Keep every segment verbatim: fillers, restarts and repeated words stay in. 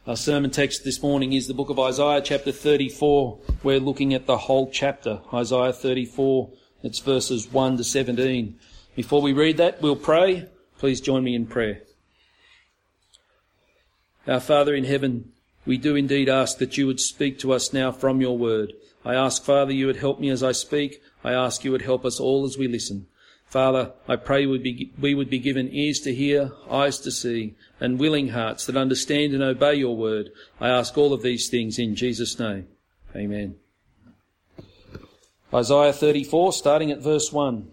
Our sermon text this morning is the book of Isaiah chapter thirty-four. We're looking at the whole chapter, Isaiah thirty-four. It's verses one to seventeen. Before we read that, we'll pray. Please join me in prayer. Our Father in heaven, we do indeed ask that you would speak to us now from your word. I ask, Father, you would help me as I speak. I ask you would help us all as we listen. Father, I pray we would be, we would be given ears to hear, eyes to see, and willing hearts that understand and obey your word. I ask all of these things in Jesus' name. Amen. Isaiah thirty-four, starting at verse one.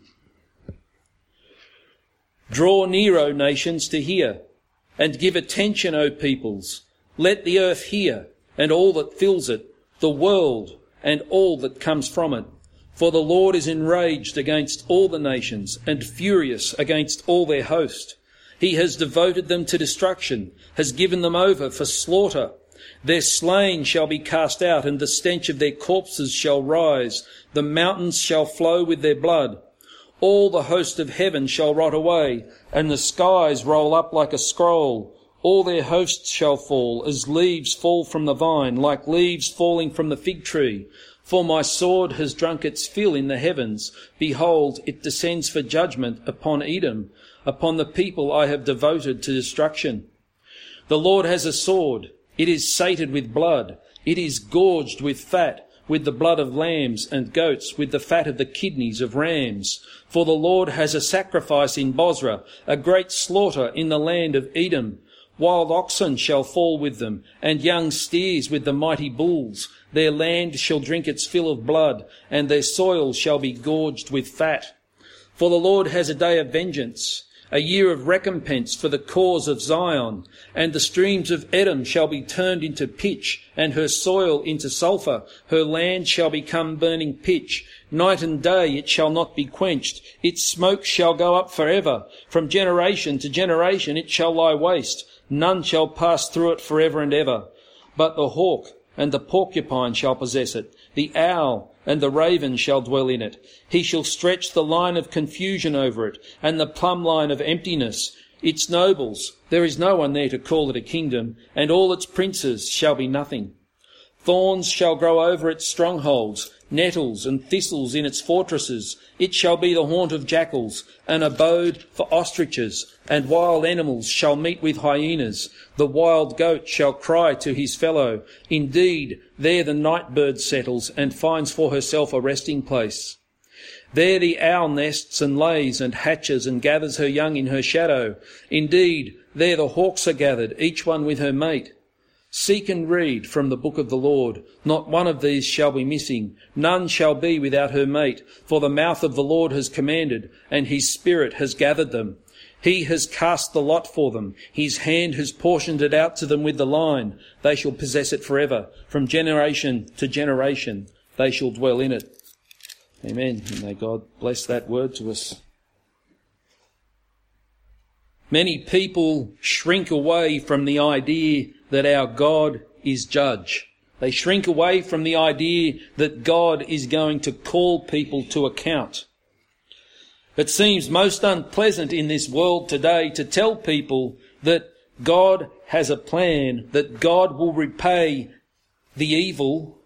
Draw near, O nations, to hear, and give attention, O peoples. Let the earth hear, and all that fills it, the world, and all that comes from it. For the Lord is enraged against all the nations, and furious against all their host. He has devoted them to destruction, has given them over for slaughter. Their slain shall be cast out, and the stench of their corpses shall rise. The mountains shall flow with their blood. All the host of heaven shall rot away, and the skies roll up like a scroll. All their hosts shall fall, as leaves fall from the vine, like leaves falling from the fig tree. For my sword has drunk its fill in the heavens. Behold, it descends for judgment upon Edom, upon the people I have devoted to destruction. The Lord has a sword. It is sated with blood. It is gorged with fat, with the blood of lambs and goats, with the fat of the kidneys of rams. For the Lord has a sacrifice in Bozrah, a great slaughter in the land of Edom. Wild oxen shall fall with them, and young steers with the mighty bulls. Their land shall drink its fill of blood, and their soil shall be gorged with fat. For the Lord has a day of vengeance, a year of recompense for the cause of Zion. And the streams of Edom shall be turned into pitch, and her soil into sulphur. Her land shall become burning pitch. Night and day it shall not be quenched. Its smoke shall go up forever. From generation to generation it shall lie waste. None shall pass through it forever and ever. But the hawk and the porcupine shall possess it. The owl and the raven shall dwell in it. He shall stretch the line of confusion over it, and the plumb line of emptiness. Its nobles, there is no one there to call it a kingdom, and all its princes shall be nothing. Thorns shall grow over its strongholds, nettles and thistles in its fortresses. It shall be the haunt of jackals, an abode for ostriches, and wild animals shall meet with hyenas. The wild goat shall cry to his fellow. Indeed, there the night bird settles and finds for herself a resting place. There the owl nests and lays and hatches and gathers her young in her shadow. Indeed, there the hawks are gathered, each one with her mate. Seek and read from the book of the Lord. Not one of these shall be missing. None shall be without her mate. For the mouth of the Lord has commanded, and his spirit has gathered them. He has cast the lot for them. His hand has portioned it out to them with the line. They shall possess it forever. From generation to generation they shall dwell in it. Amen. And may God bless that word to us. Many people shrink away from the idea that our God is judge. They shrink away from the idea that God is going to call people to account. It seems most unpleasant in this world today to tell people that God has a plan, that God will repay the evil.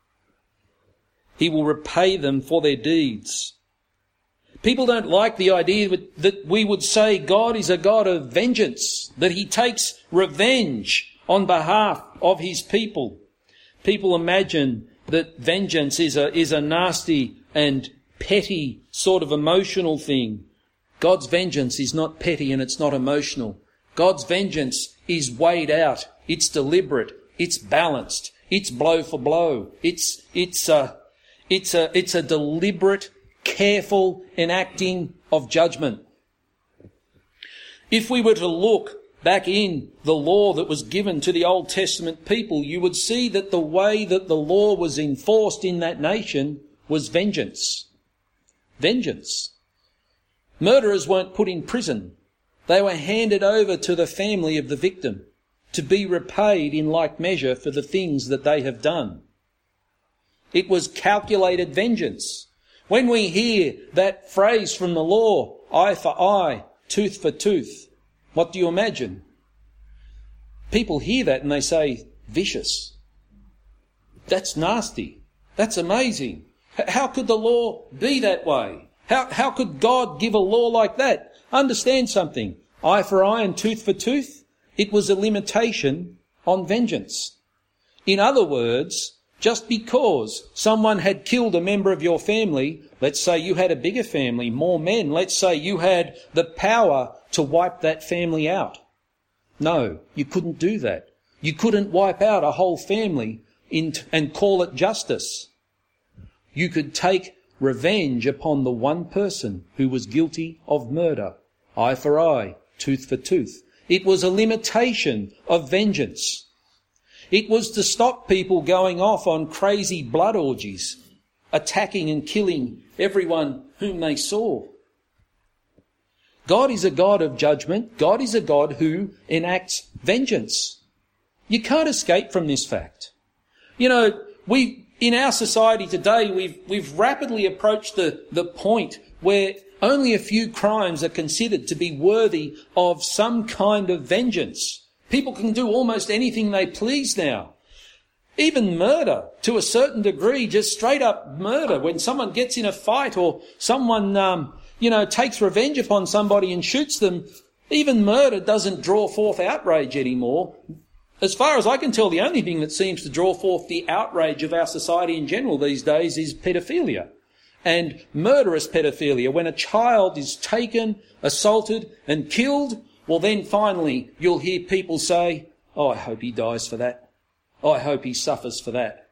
He will repay them for their deeds. People don't like the idea that we would say God is a God of vengeance, that he takes revenge on behalf of his people. People imagine that vengeance is a, is a nasty and petty sort of emotional thing. God's vengeance is not petty and it's not emotional. God's vengeance is weighed out. It's deliberate. It's balanced. It's blow for blow. It's, it's a, it's a, it's a deliberate, careful enacting of judgment. If we were to look back in the law that was given to the Old Testament people, you would see that the way that the law was enforced in that nation was vengeance. Vengeance. Murderers weren't put in prison. They were handed over to the family of the victim to be repaid in like measure for the things that they have done. It was calculated vengeance. When we hear that phrase from the law, eye for eye, tooth for tooth, what do you imagine? people hear that and they say, vicious. That's nasty. That's amazing. How could the law be that way? How, how could God give a law like that? Understand something. Eye for eye and tooth for tooth. It was a limitation on vengeance. In other words, just because someone had killed a member of your family, let's say you had a bigger family, more men, let's say you had the power to wipe that family out. No, you couldn't do that. You couldn't wipe out a whole family in t- and call it justice. You could take revenge upon the one person who was guilty of murder. Eye for eye, tooth for tooth. It was a limitation of vengeance. It was to stop people going off on crazy blood orgies, attacking and killing everyone whom they saw. God is a God of judgment. God is a God who enacts vengeance. You can't escape from this fact. You know, we in our society today, we've we've rapidly approached the, the point where only a few crimes are considered to be worthy of some kind of vengeance. People can do almost anything they please now. Even murder, to a certain degree, just straight up murder. When someone gets in a fight or someone, um, you know, takes revenge upon somebody and shoots them, even murder doesn't draw forth outrage anymore. As far as I can tell, the only thing that seems to draw forth the outrage of our society in general these days is pedophilia. And murderous pedophilia, when a child is taken, assaulted and killed, well then finally you'll hear people say, oh, I hope he dies for that. Oh, I hope he suffers for that.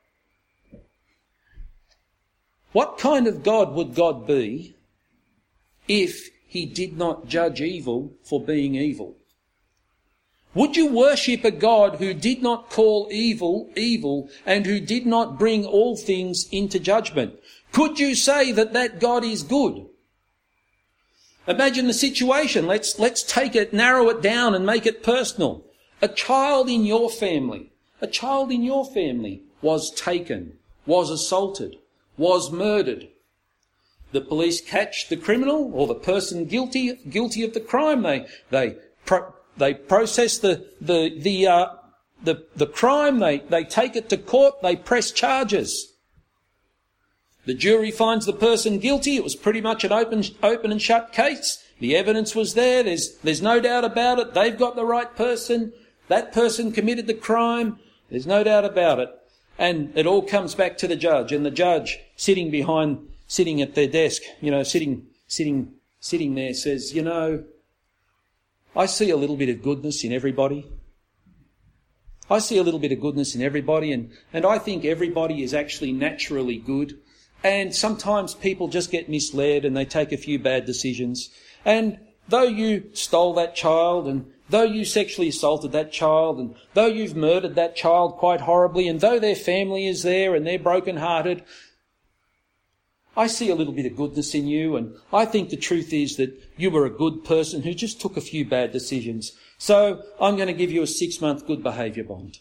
What kind of God would God be if he did not judge evil for being evil? Would you worship a God who did not call evil evil and who did not bring all things into judgment? Could you say that that God is good? Imagine the situation. Let's, let's take it, narrow it down and make it personal. A child in your family, a child in your family was taken, was assaulted, was murdered. The police catch the criminal or the person guilty, guilty of the crime. They, they, pro, they process the, the, the, uh, the, the crime. They, they take it to court. They press charges. The jury finds the person guilty. It was pretty much an open, open and shut case. The evidence was there. There's, there's no doubt about it. They've got the right person. That person committed the crime. There's no doubt about it. And it all comes back to the judge. And the judge sitting behind, sitting at their desk, you know, sitting, sitting, sitting there says, you know, I see a little bit of goodness in everybody. I see a little bit of goodness in everybody. And, and I think everybody is actually naturally good. And sometimes people just get misled and they take a few bad decisions. And though you stole that child and though you sexually assaulted that child and though you've murdered that child quite horribly and though their family is there and they're broken-hearted, I see a little bit of goodness in you, and I think the truth is that you were a good person who just took a few bad decisions. So I'm going to give you a six-month good behaviour bond.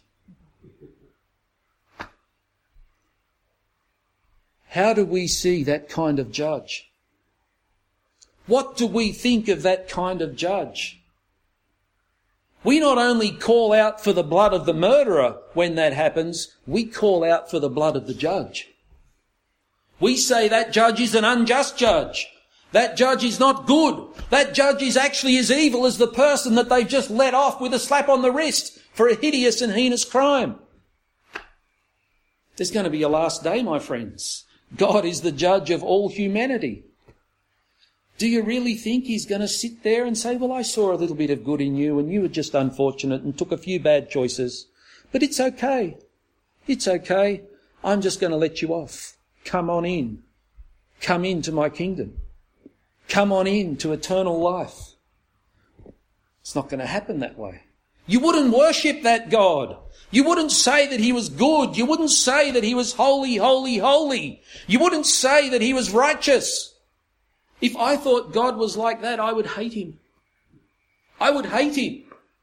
How do we see that kind of judge? What do we think of that kind of judge? We not only call out for the blood of the murderer when that happens, we call out for the blood of the judge. We say that judge is an unjust judge. That judge is not good. That judge is actually as evil as the person that they've just let off with a slap on the wrist for a hideous and heinous crime. There's going to be a last day, my friends. God is the judge of all humanity. Do you really think he's going to sit there and say, well, I saw a little bit of good in you and you were just unfortunate and took a few bad choices, but it's okay. It's okay. I'm just going to let you off. Come on in. Come into my kingdom. Come on in to eternal life. It's not going to happen that way. You wouldn't worship that God. You wouldn't say that he was good. You wouldn't say that he was holy, holy, holy. You wouldn't say that he was righteous. If I thought God was like that, I would hate him. I would hate him.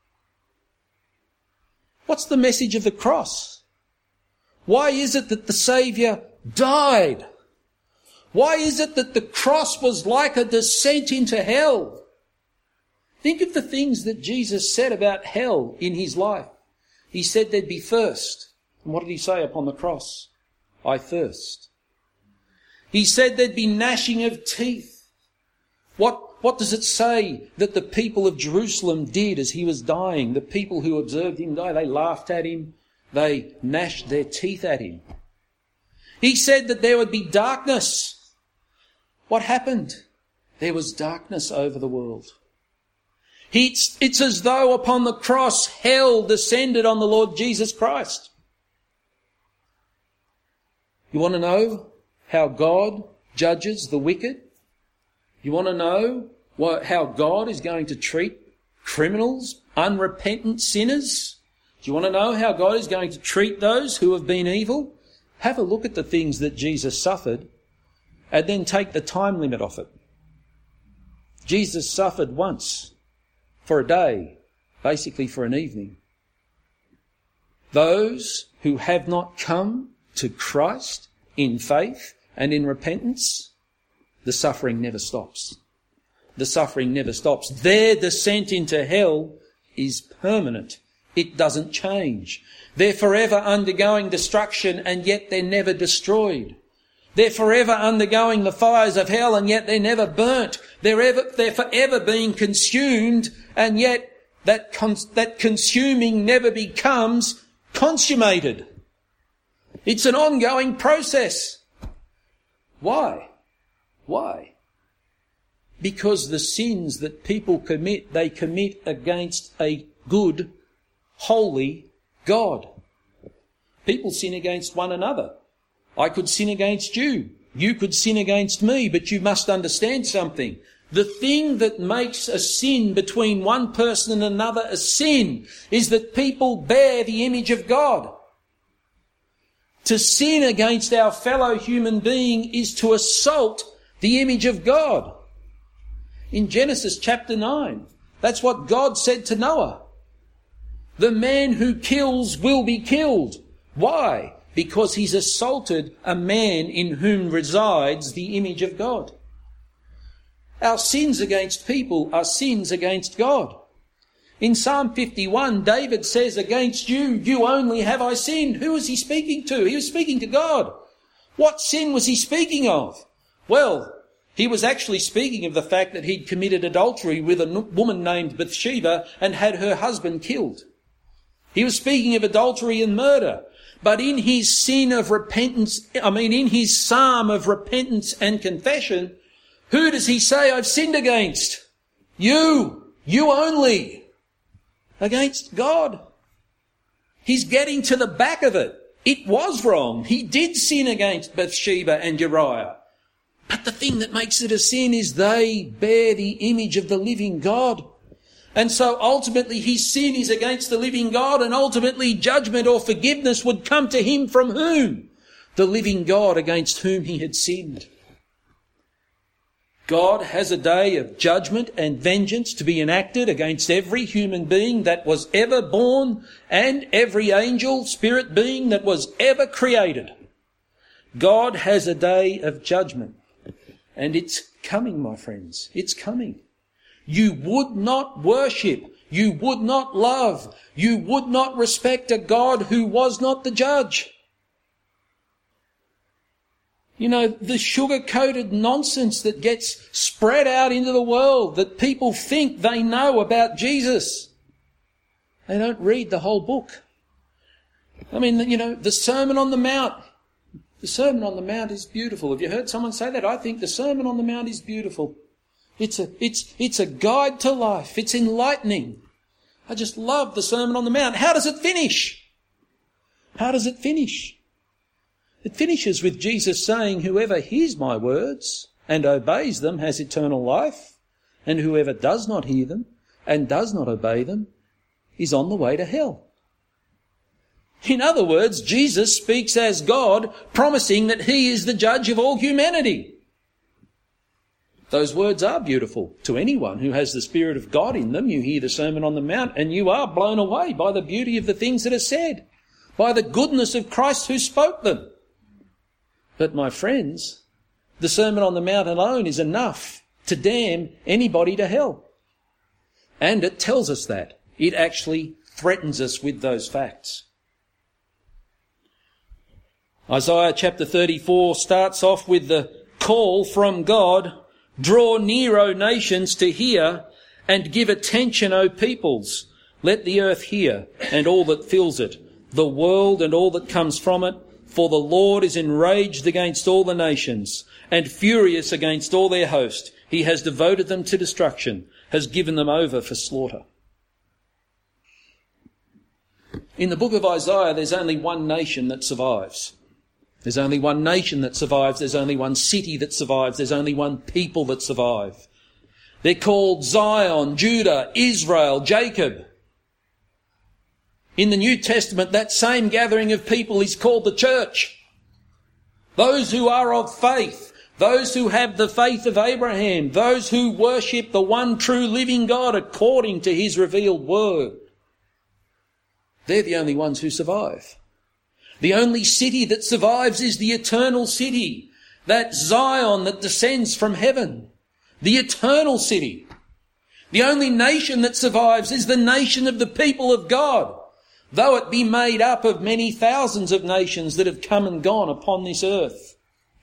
What's the message of the cross? Why is it that the Saviour died? Why is it that the cross was like a descent into hell? Think of the things that Jesus said about hell in his life. He said there'd be thirst. And what did he say upon the cross? I thirst. He said there'd be gnashing of teeth. What, what does it say that the people of Jerusalem did as he was dying? The people who observed him die, they laughed at him. They gnashed their teeth at him. He said that there would be darkness. What happened? There was darkness over the world. It's, it's as though upon the cross hell descended on the Lord Jesus Christ. You want to know how God judges the wicked? You want to know what, how God is going to treat criminals, unrepentant sinners? Do you want to know how God is going to treat those who have been evil? Have a look at the things that Jesus suffered and then take the time limit off it. Jesus suffered once for a day, basically for an evening. Those who have not come to Christ in faith and in repentance, the suffering never stops. The suffering never stops. Their descent into hell is permanent. It doesn't change. They're forever undergoing destruction and yet they're never destroyed. They're forever undergoing the fires of hell and yet they're never burnt. They're, ever, they're forever being consumed and yet that, cons- that consuming never becomes consummated. It's an ongoing process. Why? Why? Because the sins that people commit, they commit against a good, holy God. People sin against one another. I could sin against you. You could sin against me, but you must understand something. The thing that makes a sin between one person and another a sin is that people bear the image of God. To sin against our fellow human being is to assault the image of God. In Genesis chapter nine, that's what God said to Noah. The man who kills will be killed. Why? Because he's assaulted a man in whom resides the image of God. Our sins against people are sins against God. In Psalm fifty-one, David says, against you, you only have I sinned. Who was he speaking to? He was speaking to God. What sin was he speaking of? Well, he was actually speaking of the fact that he'd committed adultery with a woman named Bathsheba and had her husband killed. He was speaking of adultery and murder. But in his sin of repentance, I mean in his psalm of repentance and confession, who does he say I've sinned against? You. You only. Against God. He's getting to the back of it. It was wrong. He did sin against Bathsheba and Uriah. But the thing that makes it a sin is they bear the image of the living God. And so ultimately his sin is against the living God, and ultimately judgment or forgiveness would come to him from whom? The living God against whom he had sinned. God has a day of judgment and vengeance to be enacted against every human being that was ever born and every angel, spirit being that was ever created. God has a day of judgment. And it's coming, my friends. It's coming. You would not worship, you would not love, you would not respect a God who was not the judge. You know, the sugar-coated nonsense that gets spread out into the world that people think they know about Jesus. They don't read the whole book. I mean, you know, the Sermon on the Mount. The Sermon on the Mount is beautiful. Have you heard someone say that? I think the Sermon on the Mount is beautiful. It's a, it's, it's a guide to life. It's enlightening. I just love the Sermon on the Mount. How does it finish? How does it finish? It finishes with Jesus saying, whoever hears my words and obeys them has eternal life, and whoever does not hear them and does not obey them is on the way to hell. In other words, Jesus speaks as God, promising that he is the judge of all humanity. Those words are beautiful to anyone who has the Spirit of God in them. You hear the Sermon on the Mount and you are blown away by the beauty of the things that are said, by the goodness of Christ who spoke them. But my friends, the Sermon on the Mount alone is enough to damn anybody to hell. And it tells us that. It actually threatens us with those facts. Isaiah chapter thirty-four starts off with the call from God, "Draw near, O nations, to hear, and give attention, O peoples. Let the earth hear, and all that fills it, the world and all that comes from it. For the Lord is enraged against all the nations, and furious against all their host. He has devoted them to destruction, has given them over for slaughter." In the book of Isaiah, there's only one nation that survives. There's only one nation that survives. There's only one city that survives. There's only one people that survive. They're called Zion, Judah, Israel, Jacob. In the New Testament, that same gathering of people is called the church. Those who are of faith, those who have the faith of Abraham, those who worship the one true living God according to his revealed word. They're the only ones who survive. The only city that survives is the eternal city, that Zion that descends from heaven. The eternal city. The only nation that survives is the nation of the people of God, though it be made up of many thousands of nations that have come and gone upon this earth.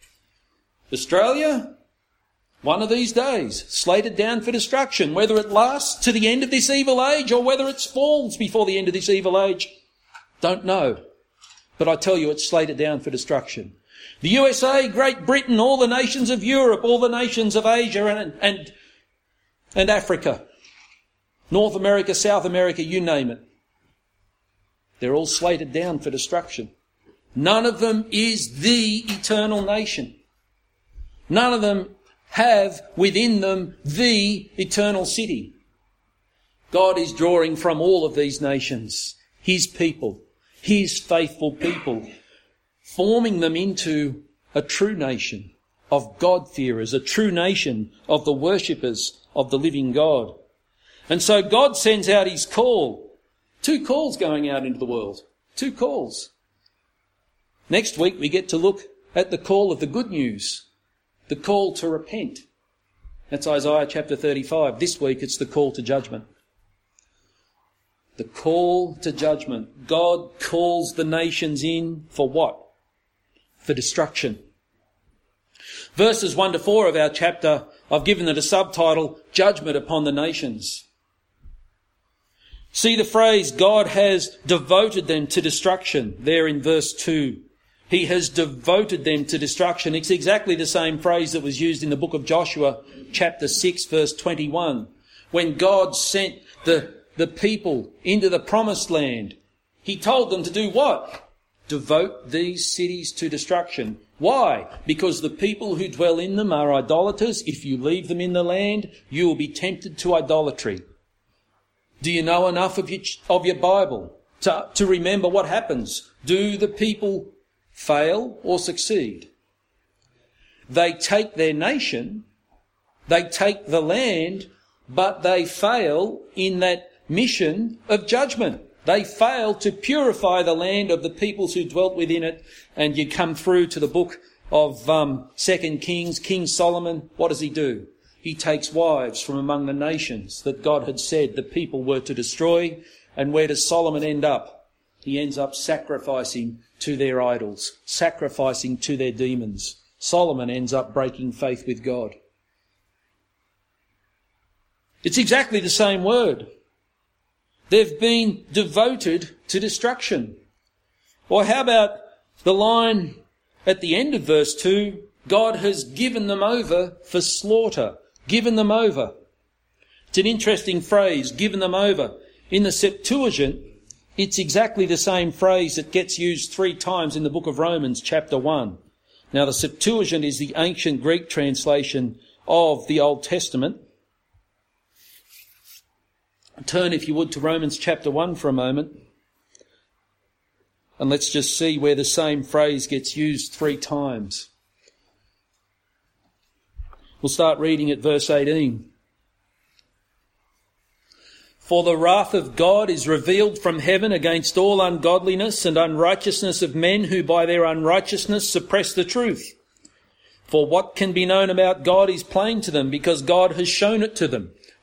Australia, one of these days, slated down for destruction, whether it lasts to the end of this evil age or whether it falls before the end of this evil age, don't know. But I tell you, it's slated down for destruction. The U S A, Great Britain, all the nations of Europe, all the nations of Asia and, and, and Africa, North America, South America, you name it. They're all slated down for destruction. None of them is the eternal nation. None of them have within them the eternal city. God is drawing from all of these nations his people, his faithful people, forming them into a true nation of God-fearers, a true nation of the worshippers of the living God. And so God sends out his call. Two calls going out into the world. Two calls. Next week we get to look at the call of the good news, the call to repent. That's Isaiah chapter thirty-five. This week it's the call to judgment. The call to judgment. God calls the nations in for what? For destruction. Verses one to four of our chapter, I've given it a subtitle, Judgment upon the Nations. See the phrase, God has devoted them to destruction, there in verse two. He has devoted them to destruction. It's exactly the same phrase that was used in the book of Joshua, chapter six, verse twenty-one. When God sent the, the people into the promised land, he told them to do what? Devote these cities to destruction. Why? Because the people who dwell in them are idolaters. If you leave them in the land, you will be tempted to idolatry. Do you know enough of your, of your Bible to, to remember what happens? Do the people fail or succeed? They take their nation, they take the land, but they fail in that mission of judgment. They fail to purify the land of the peoples who dwelt within it. And you come through to the book of um, Second Kings, King Solomon. What does he do? He takes wives from among the nations that God had said the people were to destroy. And where does Solomon end up? He ends up sacrificing to their idols, sacrificing to their demons. Solomon ends up breaking faith with God. It's exactly the same word. They've been devoted to destruction. Or how about the line at the end of verse two, God has given them over for slaughter. Given them over. It's an interesting phrase, given them over. In the Septuagint, it's exactly the same phrase that gets used three times in the book of Romans, chapter one. Now, the Septuagint is the ancient Greek translation of the Old Testament. Turn, if you would, to Romans chapter one for a moment. And let's just see where the same phrase gets used three times. We'll start reading at verse eighteen. For the wrath of God is revealed from heaven against all ungodliness and unrighteousness of men who by their unrighteousness suppress the truth. For what can be known about God is plain to them, because God has shown it to them.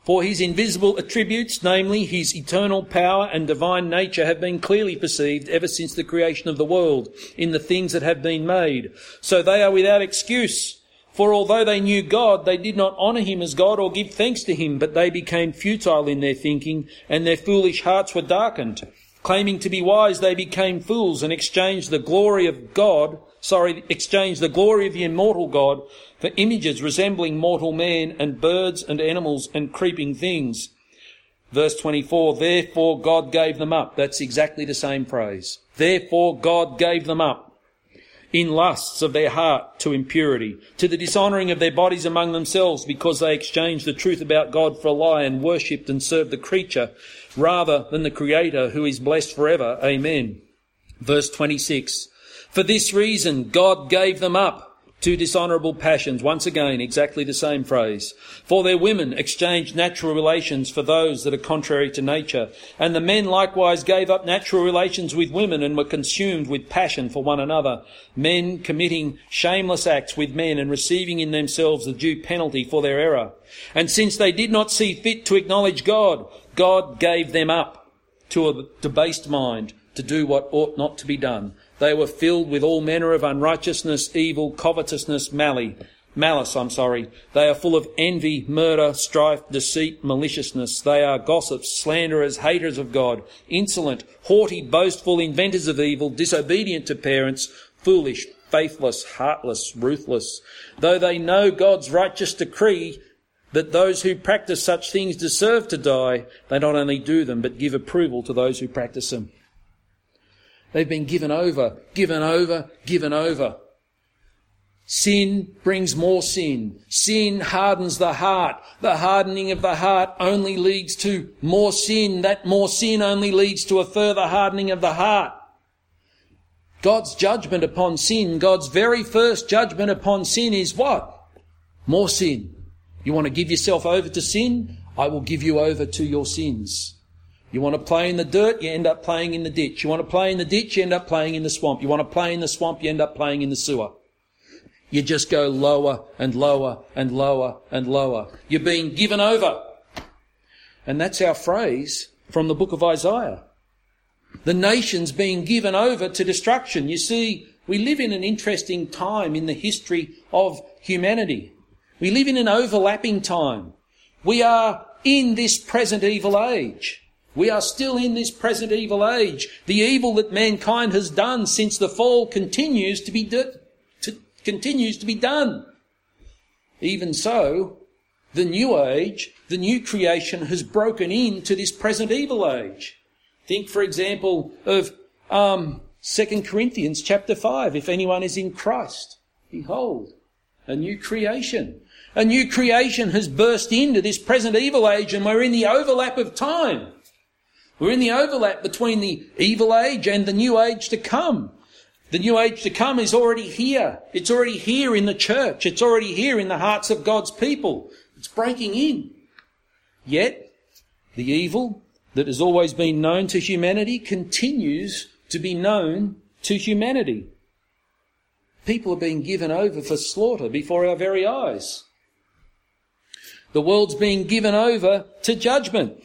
For his invisible attributes, namely his eternal power and divine nature, have been clearly perceived ever since the creation of the world in the things that have been made. So they are without excuse. For although they knew God, they did not honour him as God or give thanks to him, but they became futile in their thinking, and their foolish hearts were darkened. Claiming to be wise, they became fools and exchanged the glory of God, sorry, exchanged the glory of the immortal God for images resembling mortal man and birds and animals and creeping things. Verse twenty-four, therefore God gave them up. That's exactly the same phrase. Therefore God gave them up in lusts of their heart to impurity, to the dishonouring of their bodies among themselves, because they exchanged the truth about God for a lie and worshipped and served the creature rather than the Creator, who is blessed forever. Amen. Verse twenty-six, for this reason God gave them up to dishonourable passions. Once again, exactly the same phrase. For their women exchanged natural relations for those that are contrary to nature. And the men likewise gave up natural relations with women and were consumed with passion for one another. Men committing shameless acts with men and receiving in themselves the due penalty for their error. And since they did not see fit to acknowledge God, God gave them up to a debased mind to do what ought not to be done. They were filled with all manner of unrighteousness, evil, covetousness, malice. Malice, I'm sorry. They are full of envy, murder, strife, deceit, maliciousness. They are gossips, slanderers, haters of God, insolent, haughty, boastful, inventors of evil, disobedient to parents, foolish, faithless, heartless, ruthless. Though they know God's righteous decree that those who practice such things deserve to die, they not only do them, but give approval to those who practice them. They've been given over, given over, given over. Sin brings more sin. Sin hardens the heart. The hardening of the heart only leads to more sin. That more sin only leads to a further hardening of the heart. God's judgment upon sin, God's very first judgment upon sin is what? More sin. You want to give yourself over to sin? I will give you over to your sins. You want to play in the dirt, you end up playing in the ditch. You want to play in the ditch, you end up playing in the swamp. You want to play in the swamp, you end up playing in the sewer. You just go lower and lower and lower and lower. You're being given over. And that's our phrase from the book of Isaiah. The nation's being given over to destruction. You see, we live in an interesting time in the history of humanity. We live in an overlapping time. We are in this present evil age. We are still in this present evil age. The evil that mankind has done since the fall continues to be do- to, continues to be done. Even so, the new age, the new creation has broken into this present evil age. Think, for example, of um, Second Corinthians chapter five. If anyone is in Christ, behold, a new creation. A new creation has burst into this present evil age, and we're in the overlap of time. We're in the overlap between the evil age and the new age to come. The new age to come is already here. It's already here in the church. It's already here in the hearts of God's people. It's breaking in. Yet, the evil that has always been known to humanity continues to be known to humanity. People are being given over for slaughter before our very eyes. The world's being given over to judgment.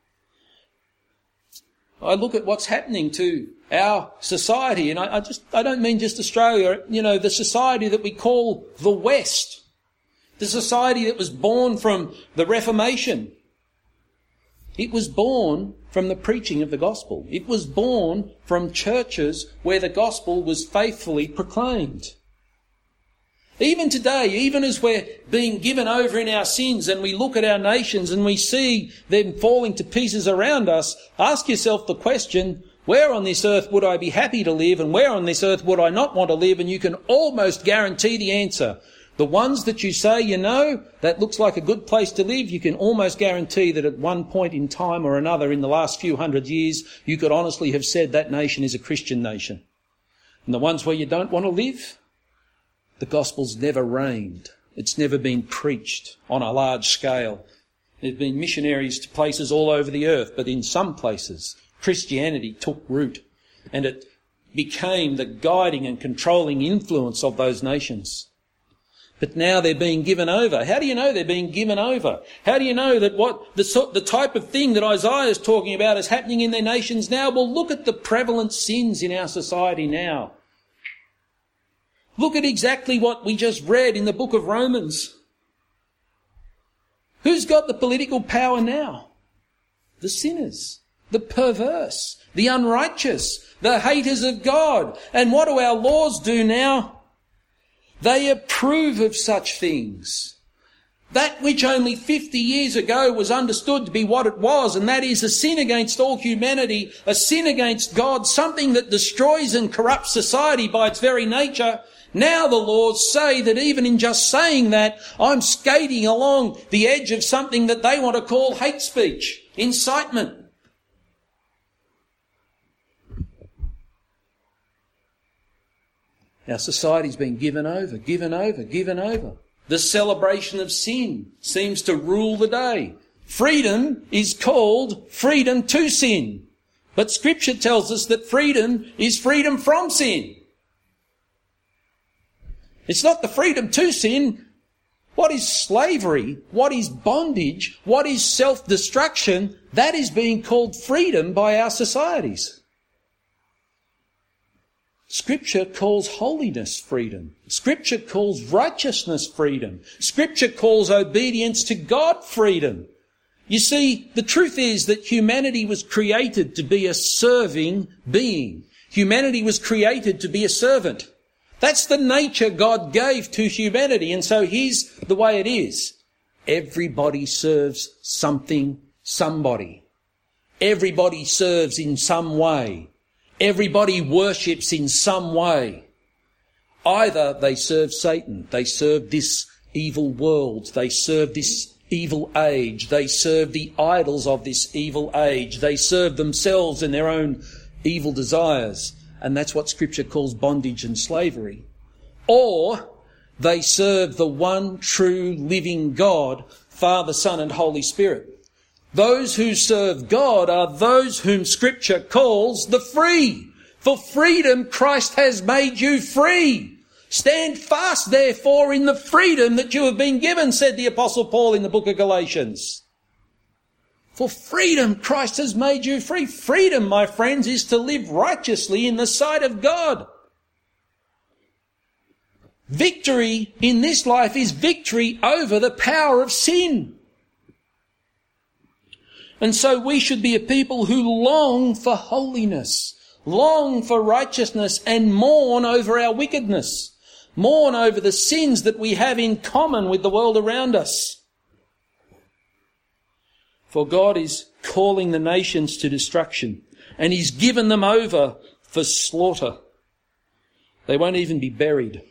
I look at what's happening to our society, and I, I just, I don't mean just Australia, you know, the society that we call the West. The society that was born from the Reformation. It was born from the preaching of the gospel. It was born from churches where the gospel was faithfully proclaimed. Even today, even as we're being given over in our sins and we look at our nations and we see them falling to pieces around us, ask yourself the question, where on this earth would I be happy to live and where on this earth would I not want to live? And you can almost guarantee the answer. The ones that you say, you know, that looks like a good place to live, you can almost guarantee that at one point in time or another in the last few hundred years, you could honestly have said that nation is a Christian nation. And the ones where you don't want to live, the gospel's never reigned. It's never been preached on a large scale. There have been missionaries to places all over the earth, but in some places, Christianity took root and it became the guiding and controlling influence of those nations. But now they're being given over. How do you know they're being given over? How do you know that what the sort, the type of thing that Isaiah is talking about is happening in their nations now? Well, look at the prevalent sins in our society now. Look at exactly what we just read in the book of Romans. Who's got the political power now? The sinners, the perverse, the unrighteous, the haters of God. And what do our laws do now? They approve of such things. That which only fifty years ago was understood to be what it was, and that is a sin against all humanity, a sin against God, something that destroys and corrupts society by its very nature. Now the laws say that even in just saying that, I'm skating along the edge of something that they want to call hate speech, incitement. Our society's been given over, given over, given over. The celebration of sin seems to rule the day. Freedom is called freedom to sin. But Scripture tells us that freedom is freedom from sin. It's not the freedom to sin. What is slavery? What is bondage? What is self-destruction? That is being called freedom by our societies. Scripture calls holiness freedom. Scripture calls righteousness freedom. Scripture calls obedience to God freedom. You see, the truth is that humanity was created to be a serving being. Humanity was created to be a servant. That's the nature God gave to humanity. And so here's the way it is. Everybody serves something, somebody. Everybody serves in some way. Everybody worships in some way. Either they serve Satan, they serve this evil world, they serve this evil age, they serve the idols of this evil age, they serve themselves and their own evil desires, and that's what Scripture calls bondage and slavery. Or they serve the one true living God, Father, Son and Holy Spirit. Those who serve God are those whom Scripture calls the free. For freedom Christ has made you free. Stand fast, therefore, in the freedom that you have been given, said the Apostle Paul in the book of Galatians. For freedom Christ has made you free. Freedom, my friends, is to live righteously in the sight of God. Victory in this life is victory over the power of sin. And so we should be a people who long for holiness, long for righteousness, and mourn over our wickedness, mourn over the sins that we have in common with the world around us. For God is calling the nations to destruction, and He's given them over for slaughter. They won't even be buried.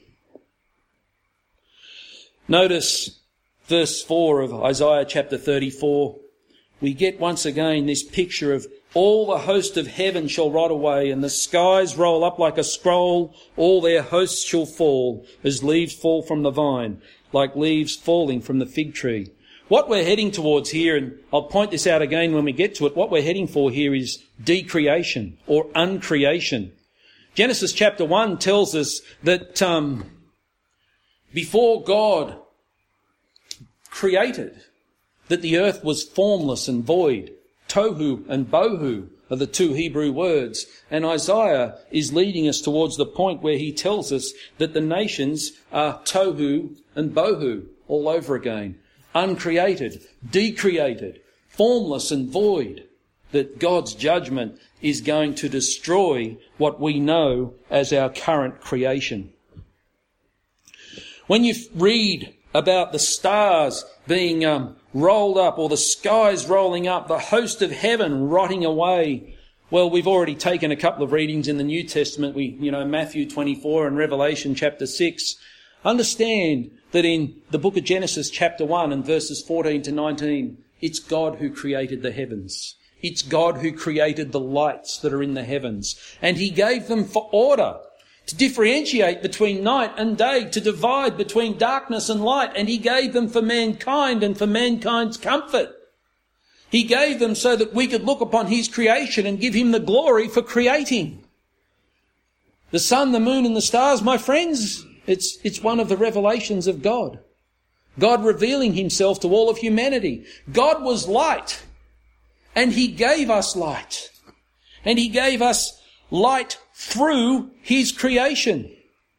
Notice verse four of Isaiah chapter thirty-four. We get once again this picture of all the host of heaven shall rot away, and the skies roll up like a scroll. All their hosts shall fall, as leaves fall from the vine, like leaves falling from the fig tree. What we're heading towards here, and I'll point this out again when we get to it, what we're heading for here is decreation or uncreation. Genesis chapter one tells us that um, before God created, that the earth was formless and void. Tohu and bohu are the two Hebrew words. And Isaiah is leading us towards the point where he tells us that the nations are tohu and bohu all over again. Uncreated, decreated, formless and void. That God's judgment is going to destroy what we know as our current creation. When you read about the stars being um, rolled up, or the skies rolling up, the host of heaven rotting away. Well, we've already taken a couple of readings in the New Testament. We, you know, Matthew twenty-four and Revelation chapter six. Understand that in the book of Genesis chapter one and verses fourteen to nineteen, it's God who created the heavens. It's God who created the lights that are in the heavens. And He gave them for order, to differentiate between night and day, to divide between darkness and light, and He gave them for mankind and for mankind's comfort. He gave them so that we could look upon His creation and give Him the glory for creating. The sun, the moon and the stars, my friends, It's, it's one of the revelations of God. God revealing himself to all of humanity. God was light, and he gave us light. And he gave us light through his creation.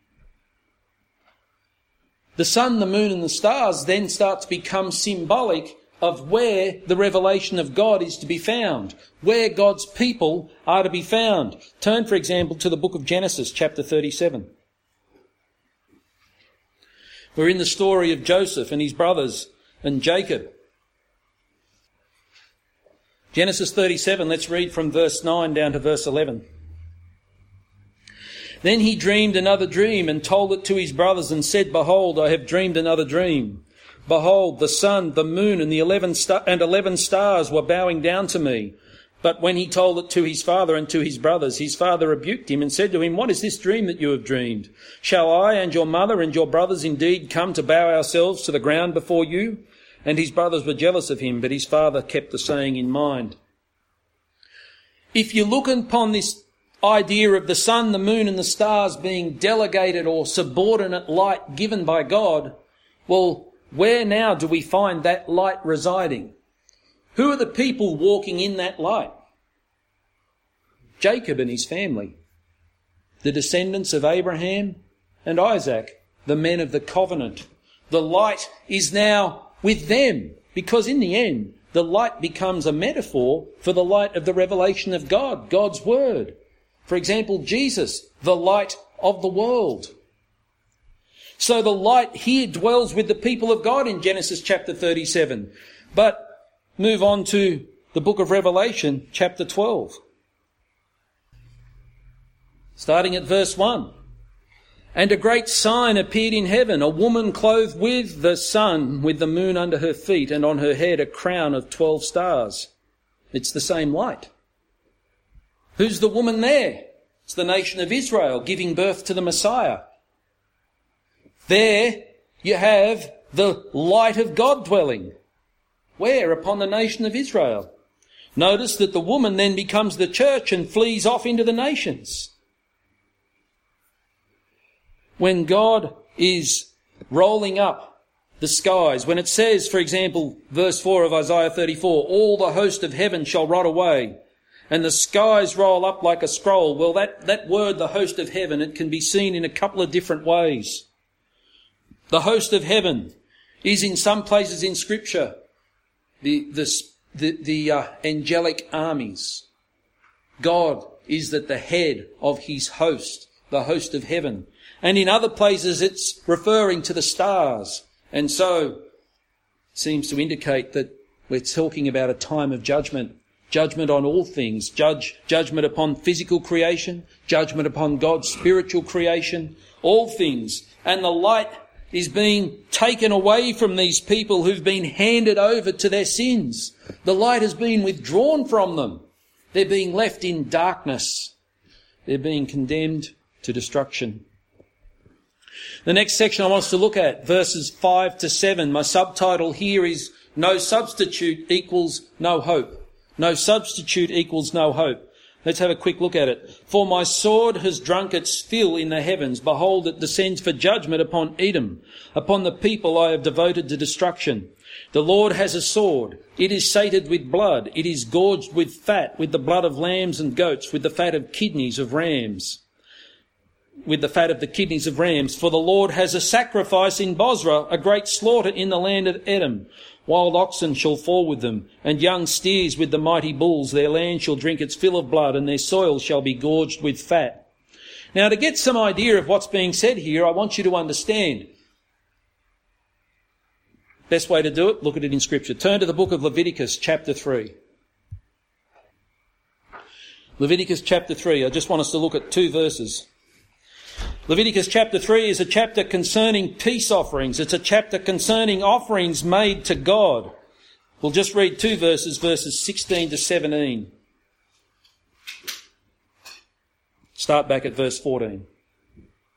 The sun, the moon and the stars then start to become symbolic of where the revelation of God is to be found, where God's people are to be found. Turn, for example, to the book of Genesis, chapter thirty-seven. We're in the story of Joseph and his brothers and Jacob. Genesis thirty-seven, let's read from verse nine down to verse eleven. Then he dreamed another dream and told it to his brothers and said, Behold, I have dreamed another dream. Behold, the sun, the moon and the eleven star- and eleven stars were bowing down to me. But when he told it to his father and to his brothers, his father rebuked him and said to him, What is this dream that you have dreamed? Shall I and your mother and your brothers indeed come to bow ourselves to the ground before you? And his brothers were jealous of him, but his father kept the saying in mind. If you look upon this idea of the sun, the moon and the stars being delegated or subordinate light given by God, well, where now do we find that light residing? Who are the people walking in that light? Jacob and his family, the descendants of Abraham and Isaac, the men of the covenant. The light is now with them, because in the end, the light becomes a metaphor for the light of the revelation of God, God's word. For example, Jesus, the light of the world. So the light here dwells with the people of God in Genesis chapter thirty-seven. But move on to the book of Revelation, chapter twelve. Starting at verse one. And a great sign appeared in heaven, a woman clothed with the sun, with the moon under her feet, and on her head a crown of twelve stars. It's the same light. Who's the woman there? It's the nation of Israel giving birth to the Messiah. There you have the light of God dwelling. Where? Upon the nation of Israel. Notice that the woman then becomes the church and flees off into the nations. When God is rolling up the skies, when it says, for example, verse four of Isaiah thirty-four, all the host of heaven shall rot away, and the skies roll up like a scroll. Well, that, that word, the host of heaven, it can be seen in a couple of different ways. The host of heaven is in some places in Scripture the the the, the uh, angelic armies. God is at the head of his host, the host of heaven. And in other places it's referring to the stars. And so seems to indicate that we're talking about a time of judgment. Judgment on all things. Judge, judgment upon physical creation. Judgment upon God's spiritual creation. All things. And the light is being taken away from these people who've been handed over to their sins. The light has been withdrawn from them. They're being left in darkness. They're being condemned to destruction. The next section I want us to look at, verses five to seven. My subtitle here is No Substitute Equals No Hope. No substitute equals no hope. Let's have a quick look at it. For my sword has drunk its fill in the heavens. Behold, it descends for judgment upon Edom, upon the people I have devoted to destruction. The Lord has a sword. It is sated with blood. It is gorged with fat, with the blood of lambs and goats, with the fat of kidneys of rams. With the fat of the kidneys of rams. For the Lord has a sacrifice in Bozrah, a great slaughter in the land of Edom. Wild oxen shall fall with them, and young steers with the mighty bulls. Their land shall drink its fill of blood, and their soil shall be gorged with fat. Now, to get some idea of what's being said here, I want you to understand. Best way to do it, look at it in Scripture. Turn to the book of Leviticus, chapter three. Leviticus chapter three. I just want us to look at two verses. Leviticus chapter three is a chapter concerning peace offerings. It's a chapter concerning offerings made to God. We'll just read two verses, verses sixteen to seventeen. Start back at verse fourteen.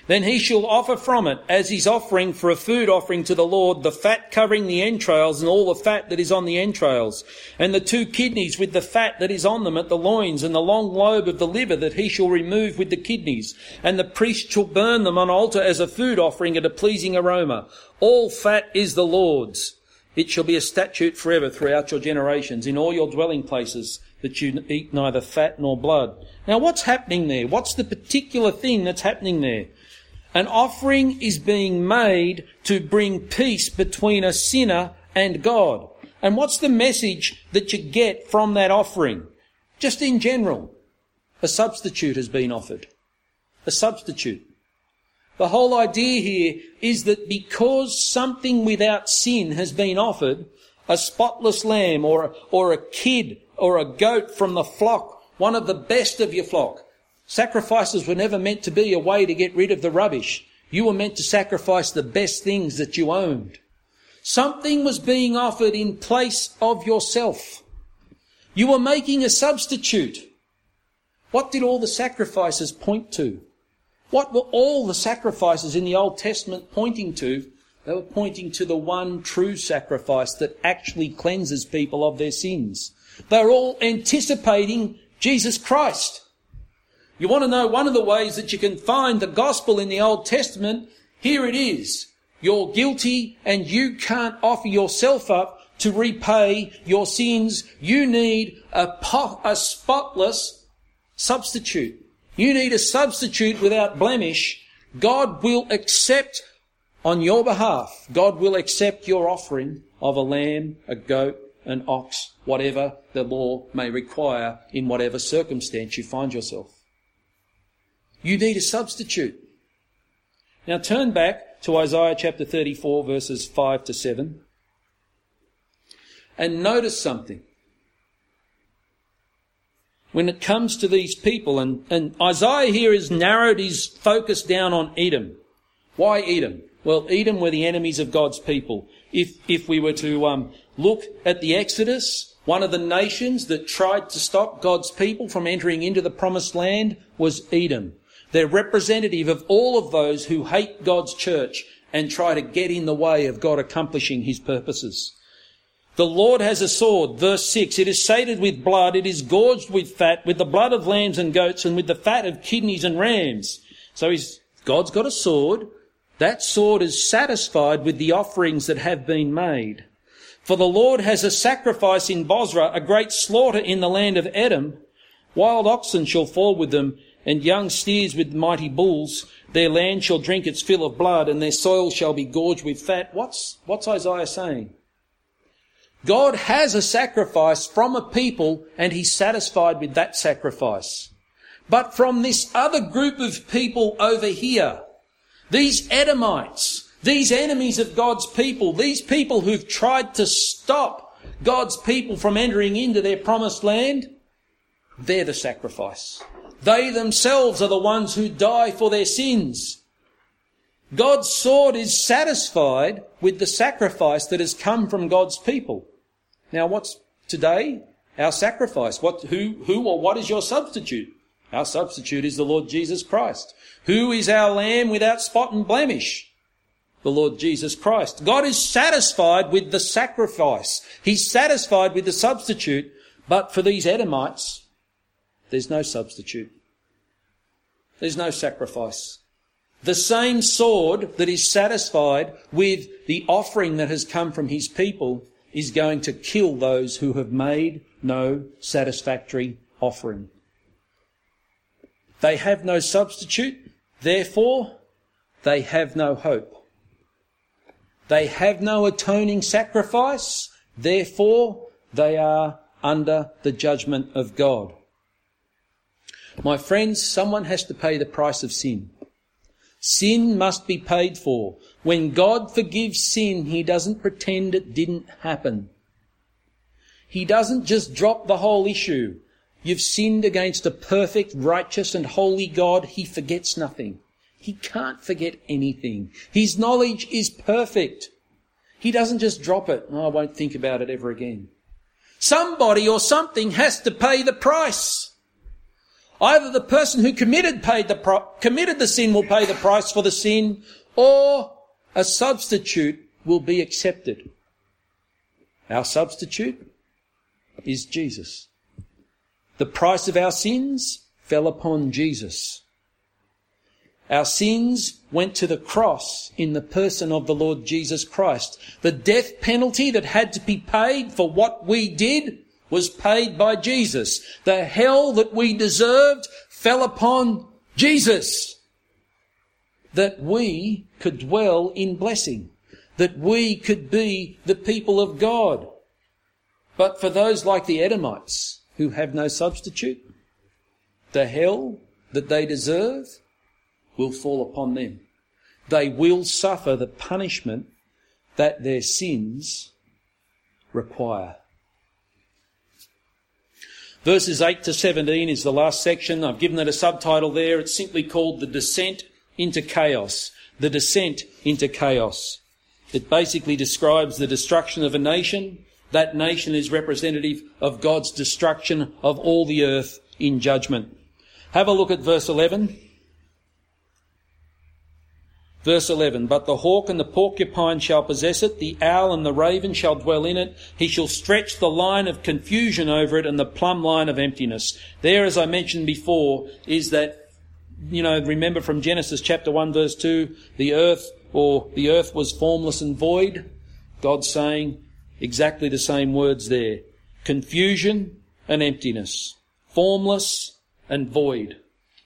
Then he shall offer from it, as his offering for a food offering to the Lord, the fat covering the entrails and all the fat that is on the entrails, and the two kidneys with the fat that is on them at the loins, and the long lobe of the liver that he shall remove with the kidneys. And the priest shall burn them on altar as a food offering at a pleasing aroma. All fat is the Lord's. It shall be a statute forever throughout your generations, in all your dwelling places, that you eat neither fat nor blood. Now what's happening there? What's the particular thing that's happening there? An offering is being made to bring peace between a sinner and God. And what's the message that you get from that offering? Just in general, a substitute has been offered. A substitute. The whole idea here is that because something without sin has been offered, a spotless lamb or, or a kid or a goat from the flock, one of the best of your flock. Sacrifices were never meant to be a way to get rid of the rubbish. You were meant to sacrifice the best things that you owned. Something was being offered in place of yourself. You were making a substitute. What did all the sacrifices point to? What were all the sacrifices in the Old Testament pointing to? They were pointing to the one true sacrifice that actually cleanses people of their sins. They're all anticipating Jesus Christ. You want to know one of the ways that you can find the gospel in the Old Testament? Here it is. You're guilty and you can't offer yourself up to repay your sins. You need a, po- a spotless substitute. You need a substitute without blemish. God will accept on your behalf. God will accept your offering of a lamb, a goat, an ox, whatever the law may require in whatever circumstance you find yourself. You need a substitute. Now turn back to Isaiah chapter thirty-four, verses five to seven. And notice something. When it comes to these people, and, and Isaiah here has narrowed his focus down on Edom. Why Edom? Well, Edom were the enemies of God's people. If, if we were to um, look at the Exodus, one of the nations that tried to stop God's people from entering into the promised land was Edom. They're representative of all of those who hate God's church and try to get in the way of God accomplishing his purposes. The Lord has a sword, verse six, it is sated with blood, it is gorged with fat, with the blood of lambs and goats, and with the fat of kidneys and rams. So he's, God's got a sword. That sword is satisfied with the offerings that have been made. For the Lord has a sacrifice in Bozrah, a great slaughter in the land of Edom. Wild oxen shall fall with them, and young steers with mighty bulls. Their land shall drink its fill of blood, and their soil shall be gorged with fat. What's, what's Isaiah saying? God has a sacrifice from a people, and he's satisfied with that sacrifice. But from this other group of people over here, these Edomites, these enemies of God's people, these people who've tried to stop God's people from entering into their promised land, they're the sacrifice. They themselves are the ones who die for their sins. God's sword is satisfied with the sacrifice that has come from God's people. Now what's today our sacrifice? What, who, who or what is your substitute? Our substitute is the Lord Jesus Christ. Who is our lamb without spot and blemish? The Lord Jesus Christ. God is satisfied with the sacrifice. He's satisfied with the substitute. But for these Edomites, there's no substitute. There's no sacrifice. The same sword that is satisfied with the offering that has come from his people is going to kill those who have made no satisfactory offering. They have no substitute, therefore they have no hope. They have no atoning sacrifice, therefore they are under the judgment of God. My friends, someone has to pay the price of sin. Sin must be paid for. When God forgives sin, he doesn't pretend it didn't happen. He doesn't just drop the whole issue. You've sinned against a perfect, righteous and holy God. He forgets nothing. He can't forget anything. His knowledge is perfect. He doesn't just drop it. Oh, I won't think about it ever again. Somebody or something has to pay the price. Either the person who committed paid the pro- committed the sin will pay the price for the sin, or a substitute will be accepted. Our substitute is Jesus. The price of our sins fell upon Jesus. Our sins went to the cross in the person of the Lord Jesus Christ. The death penalty that had to be paid for what we did was paid by Jesus. The hell that we deserved fell upon Jesus, that we could dwell in blessing, that we could be the people of God. But for those like the Edomites who have no substitute, the hell that they deserve will fall upon them. They will suffer the punishment that their sins require. Verses eight to seventeen is the last section. I've given it a subtitle there. It's simply called The Descent into Chaos. The Descent into Chaos. It basically describes the destruction of a nation. That nation is representative of God's destruction of all the earth in judgment. Have a look at verse eleven. Verse eleven, but the hawk and the porcupine shall possess it, the owl and the raven shall dwell in it. He shall stretch the line of confusion over it and the plumb line of emptiness. There, as I mentioned before, is that, you know, remember from Genesis chapter one verse two, the earth, or the earth was formless and void. God saying exactly the same words there. Confusion and emptiness. Formless and void.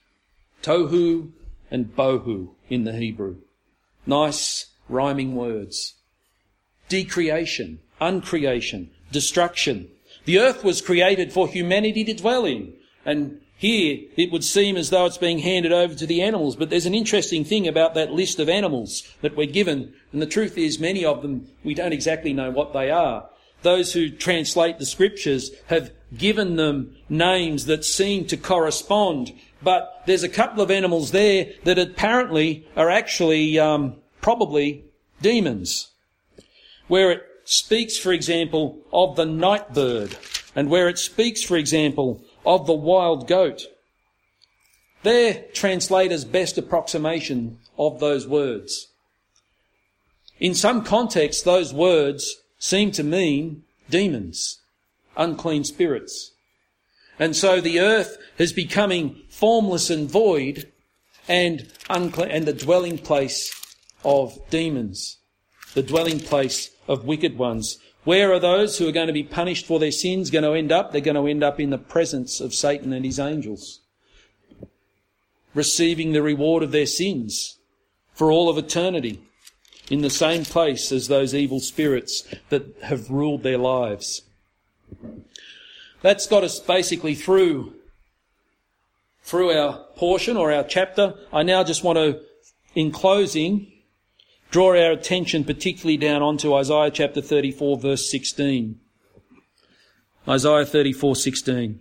Tohu and bohu in the Hebrew. Nice rhyming words. Decreation, uncreation, destruction. The earth was created for humanity to dwell in. And here it would seem as though it's being handed over to the animals. But there's an interesting thing about that list of animals that we're given. And the truth is, many of them, we don't exactly know what they are. Those who translate the scriptures have given them names that seem to correspond. But there's a couple of animals there that apparently are actually um, probably demons. Where it speaks, for example, of the night bird, and where it speaks, for example, of the wild goat. They're translators' best approximation of those words. In some contexts, those words seem to mean demons, unclean spirits. And so the earth is becoming formless and void and unclean, and the dwelling place of demons, the dwelling place of wicked ones. Where are those who are going to be punished for their sins going to end up? They're going to end up in the presence of Satan and his angels, receiving the reward of their sins for all of eternity, in the same place as those evil spirits that have ruled their lives. That's got us basically through, through our portion or our chapter. I now just want to, in closing, draw our attention particularly down onto Isaiah chapter thirty-four, verse sixteen. Isaiah thirty-four, sixteen.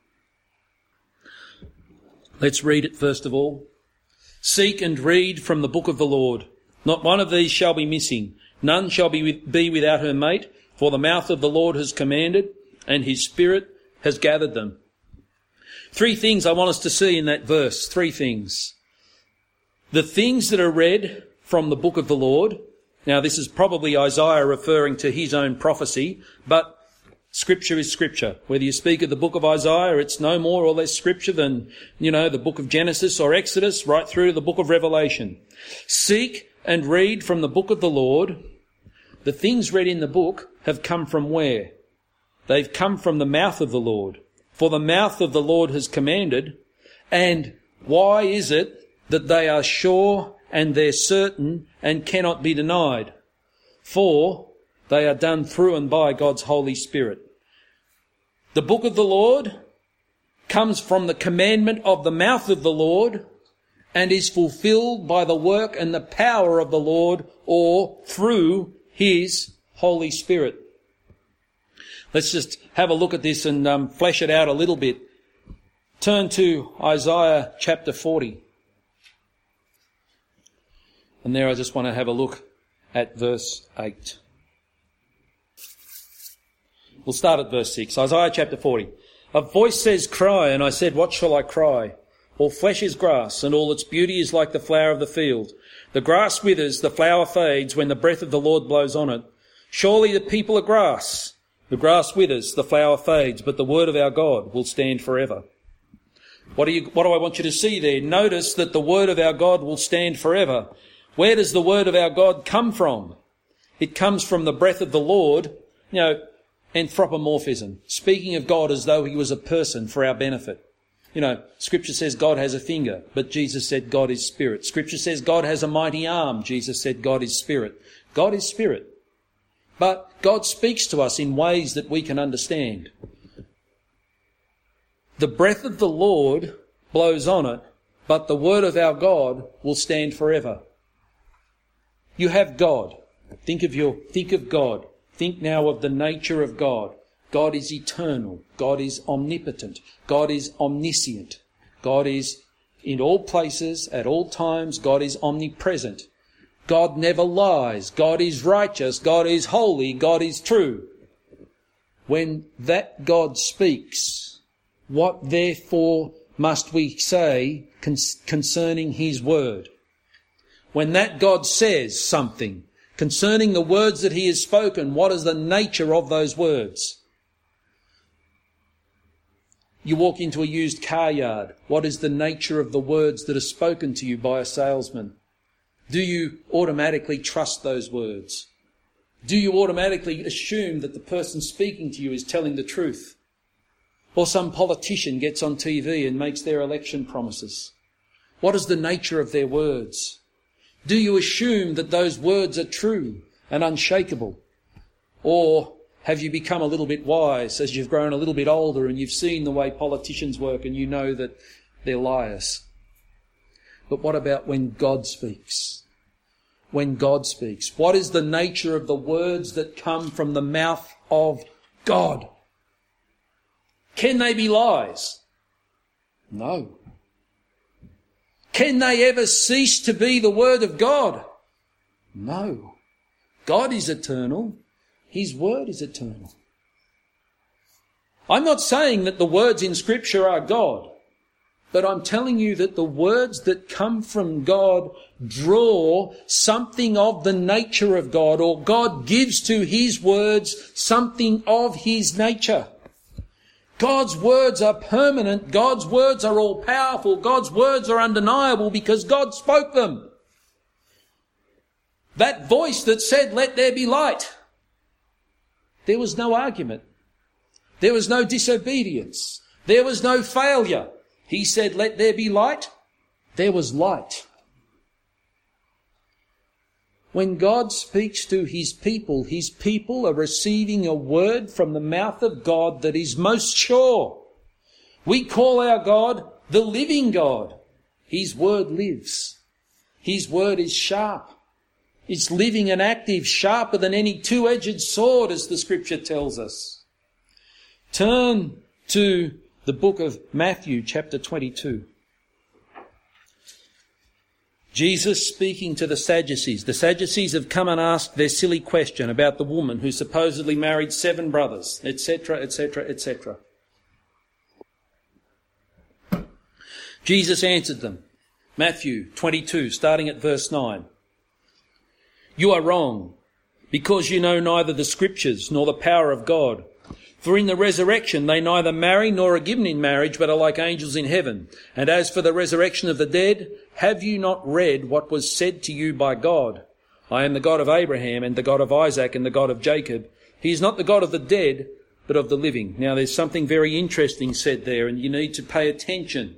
Let's read it first of all. Seek and read from the book of the Lord. Not one of these shall be missing. None shall be, with, be without her mate, for the mouth of the Lord has commanded, and his Spirit has gathered them. Three things I want us to see in that verse. Three things. The things that are read from the book of the Lord. Now, this is probably Isaiah referring to his own prophecy, but Scripture is Scripture. Whether you speak of the book of Isaiah, it's no more or less Scripture than, you know, the book of Genesis or Exodus, right through to the book of Revelation. Seek and read from the book of the Lord. The things read in the book have come from where? They've come from the mouth of the Lord. For the mouth of the Lord has commanded. And why is it that they are sure and they're certain and cannot be denied? For they are done through and by God's Holy Spirit. The book of the Lord comes from the commandment of the mouth of the Lord and is fulfilled by the work and the power of the Lord, or through his Holy Spirit. Let's just have a look at this and um, flesh it out a little bit. Turn to Isaiah chapter forty. And there I just want to have a look at verse eight. We'll start at verse six. Isaiah chapter forty. A voice says, cry, and I said, what shall I cry? All flesh is grass, and all its beauty is like the flower of the field. The grass withers, the flower fades, when the breath of the Lord blows on it. Surely the people are grass. The grass withers, the flower fades, but the word of our God will stand forever. What do you, what do I want you to see there? Notice that the word of our God will stand forever. Where does the word of our God come from? It comes from the breath of the Lord, you know, anthropomorphism, speaking of God as though he was a person for our benefit. You know, Scripture says God has a finger, but Jesus said God is spirit. Scripture says God has a mighty arm. Jesus said God is spirit. God is spirit. But God speaks to us in ways that we can understand. The breath of the Lord blows on it, but the word of our God will stand forever. You have God. Think of your, think of God. Think now of the nature of God. God is eternal. God is omnipotent. God is omniscient. God is in all places, at all times. God is omnipresent. God never lies. God is righteous. God is holy. God is true. When that God speaks, what therefore must we say con- concerning his word? When that God says something concerning the words that he has spoken, what is the nature of those words? You walk into a used car yard. What is the nature of the words that are spoken to you by a salesman? Do you automatically trust those words? Do you automatically assume that the person speaking to you is telling the truth? Or some politician gets on T V and makes their election promises? What is the nature of their words? Do you assume that those words are true and unshakable? Or have you become a little bit wise as you've grown a little bit older and you've seen the way politicians work and you know that they're liars? But what about when God speaks? When God speaks, what is the nature of the words that come from the mouth of God? Can they be lies? No. Can they ever cease to be the word of God? No. God is eternal. His word is eternal. I'm not saying that the words in Scripture are God, but I'm telling you that the words that come from God draw something of the nature of God, or God gives to his words something of his nature. God's words are permanent. God's words are all powerful. God's words are undeniable because God spoke them. That voice that said, "Let there be light," there was no argument. There was no disobedience. There was no failure. He said, "Let there be light." There was light. When God speaks to his people, his people are receiving a word from the mouth of God that is most sure. We call our God the living God. His word lives. His word is sharp. It's living and active, sharper than any two-edged sword, as the Scripture tells us. Turn to the book of Matthew, chapter twenty-two. Jesus speaking to the Sadducees. The Sadducees have come and asked their silly question about the woman who supposedly married seven brothers, et cetera, et cetera, et cetera. Jesus answered them. Matthew twenty-two, starting at verse nine. "You are wrong, because you know neither the Scriptures nor the power of God. For in the resurrection they neither marry nor are given in marriage, but are like angels in heaven. And as for the resurrection of the dead, have you not read what was said to you by God? I am the God of Abraham and the God of Isaac and the God of Jacob. He is not the God of the dead, but of the living." Now there's something very interesting said there, and you need to pay attention.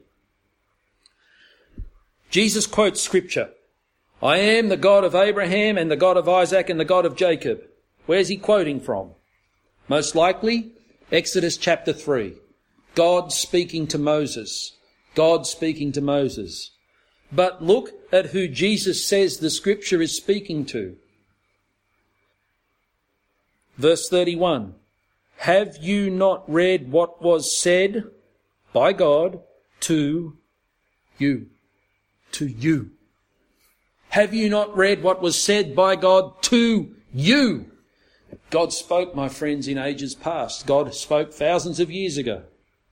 Jesus quotes Scripture. I am the God of Abraham and the God of Isaac and the God of Jacob. Where's he quoting from? Most likely, Exodus chapter three. God speaking to Moses. God speaking to Moses. But look at who Jesus says the Scripture is speaking to. Verse thirty-one. Have you not read what was said by God to you? To you. Have you not read what was said by God to you? God spoke, my friends, in ages past. God spoke thousands of years ago.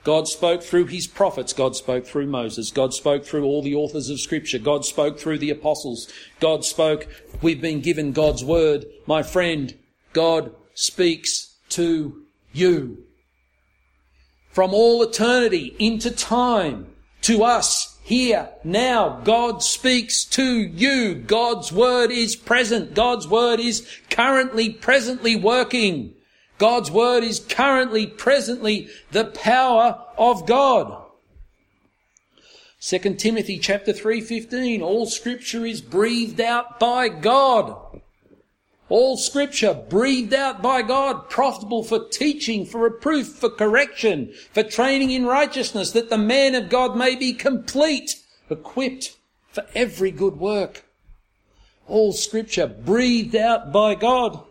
God spoke through his prophets. God spoke through Moses. God spoke through all the authors of Scripture. God spoke through the apostles. God spoke. We've been given God's word. My friend, God speaks to you. From all eternity into time, to us, here, now, God speaks to you. God's word is present. God's word is currently, presently working. God's word is currently, presently the power of God. Second Timothy chapter three fifteen, all scripture is breathed out by God. All scripture breathed out by God, profitable for teaching, for reproof, for correction, for training in righteousness, that the man of God may be complete, equipped for every good work. All scripture breathed out by God.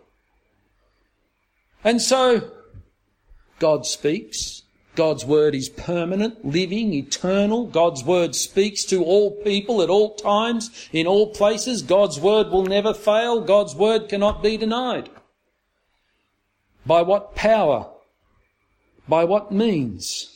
And so, God speaks. God's word is permanent, living, eternal. God's word speaks to all people at all times, in all places. God's word will never fail. God's word cannot be denied. By what power? By what means?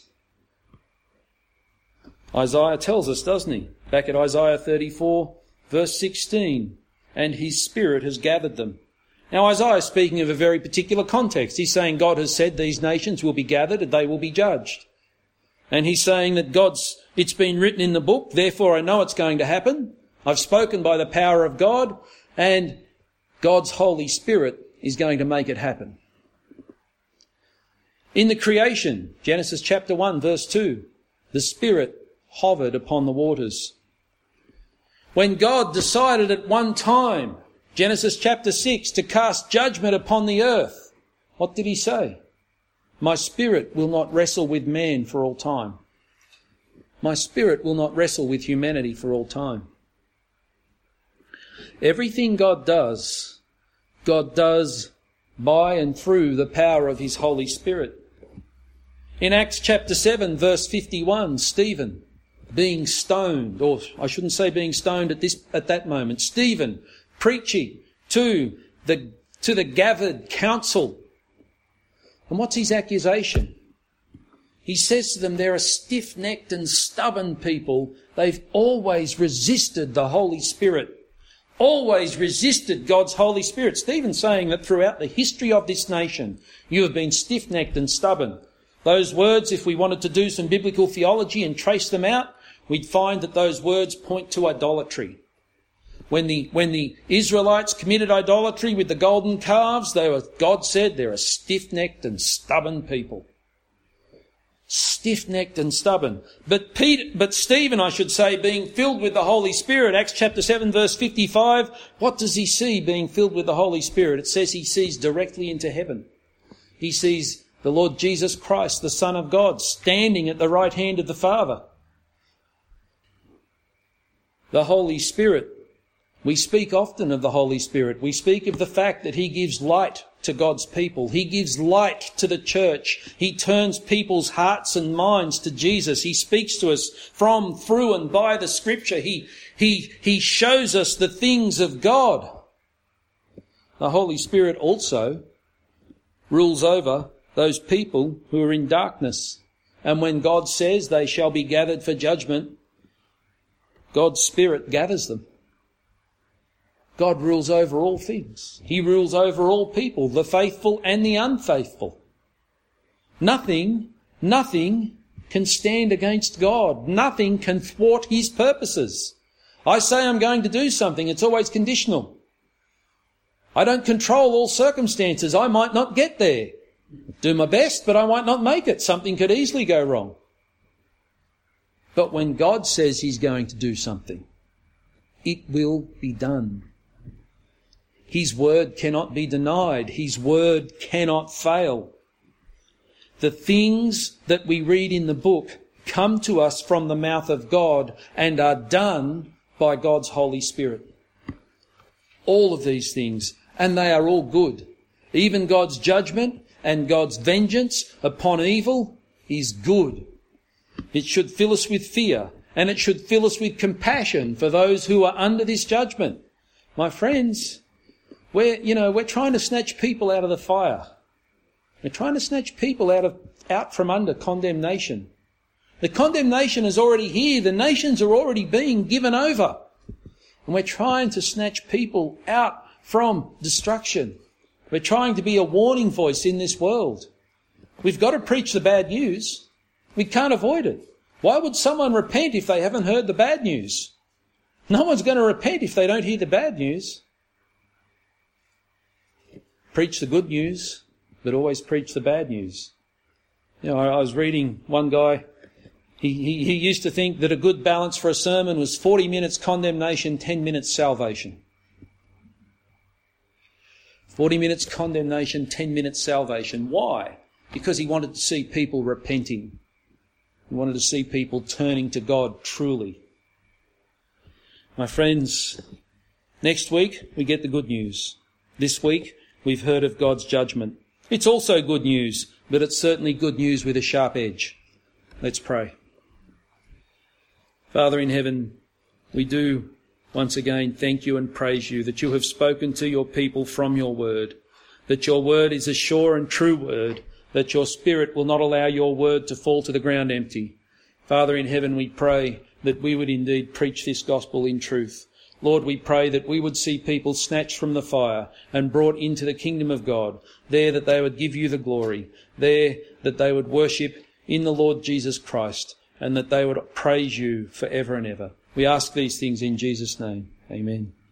Isaiah tells us, doesn't he? Back at Isaiah thirty-four, verse sixteen. And his Spirit has gathered them. Now Isaiah is speaking of a very particular context. He's saying God has said these nations will be gathered and they will be judged. And he's saying that God's, it's been written in the book, therefore I know it's going to happen. I've spoken by the power of God, and God's Holy Spirit is going to make it happen. In the creation, Genesis chapter one verse two, the Spirit hovered upon the waters. When God decided at one time, Genesis chapter six, to cast judgment upon the earth, what did he say? My spirit will not wrestle with man for all time. My spirit will not wrestle with humanity for all time. Everything God does, God does by and through the power of his Holy Spirit. In Acts chapter seven, verse fifty-one, Stephen being stoned, or I shouldn't say being stoned at this at that moment, Stephen preaching to the to the gathered council. And what's his accusation? He says to them, they're a stiff-necked and stubborn people. They've always resisted the Holy Spirit. Always resisted God's Holy Spirit. Stephen's saying that throughout the history of this nation, you have been stiff-necked and stubborn. Those words, if we wanted to do some biblical theology and trace them out, we'd find that those words point to idolatry. When the, when the Israelites committed idolatry with the golden calves, they were, God said, they're a stiff-necked and stubborn people. Stiff-necked and stubborn. But Peter, but Stephen, I should say, being filled with the Holy Spirit, Acts chapter seven verse fifty-five, what does he see being filled with the Holy Spirit? It says he sees directly into heaven. He sees the Lord Jesus Christ, the Son of God, standing at the right hand of the Father. The Holy Spirit. We speak often of the Holy Spirit. We speak of the fact that he gives light to God's people. He gives light to the church. He turns people's hearts and minds to Jesus. He speaks to us from, through and by the Scripture. He, he, he shows us the things of God. The Holy Spirit also rules over those people who are in darkness. And when God says they shall be gathered for judgment, God's Spirit gathers them. God rules over all things. He rules over all people, the faithful and the unfaithful. Nothing, nothing can stand against God. Nothing can thwart his purposes. I say I'm going to do something, it's always conditional. I don't control all circumstances. I might not get there. Do my best, but I might not make it. Something could easily go wrong. But when God says he's going to do something, it will be done. His word cannot be denied. His word cannot fail. The things that we read in the book come to us from the mouth of God and are done by God's Holy Spirit. All of these things, and they are all good. Even God's judgment and God's vengeance upon evil is good. It should fill us with fear, and it should fill us with compassion for those who are under this judgment. My friends, we're, you know, we're trying to snatch people out of the fire. We're trying to snatch people out of out from under condemnation. The condemnation is already here. The nations are already being given over. And we're trying to snatch people out from destruction. We're trying to be a warning voice in this world. We've got to preach the bad news. We can't avoid it. Why would someone repent if they haven't heard the bad news? No one's going to repent if they don't hear the bad news. Preach the good news, but always preach the bad news. You know, I was reading one guy, he, he, he used to think that a good balance for a sermon was forty minutes condemnation, ten minutes salvation. forty minutes condemnation, ten minutes salvation. Why? Because he wanted to see people repenting. He wanted to see people turning to God truly. My friends, next week we get the good news. This week we've heard of God's judgment. It's also good news, but it's certainly good news with a sharp edge. Let's pray. Father in heaven, we do once again thank you and praise you that you have spoken to your people from your word, that your word is a sure and true word, that your Spirit will not allow your word to fall to the ground empty. Father in heaven, we pray that we would indeed preach this gospel in truth. Lord, we pray that we would see people snatched from the fire and brought into the kingdom of God, there that they would give you the glory, there that they would worship in the Lord Jesus Christ, and that they would praise you forever and ever. We ask these things in Jesus' name. Amen.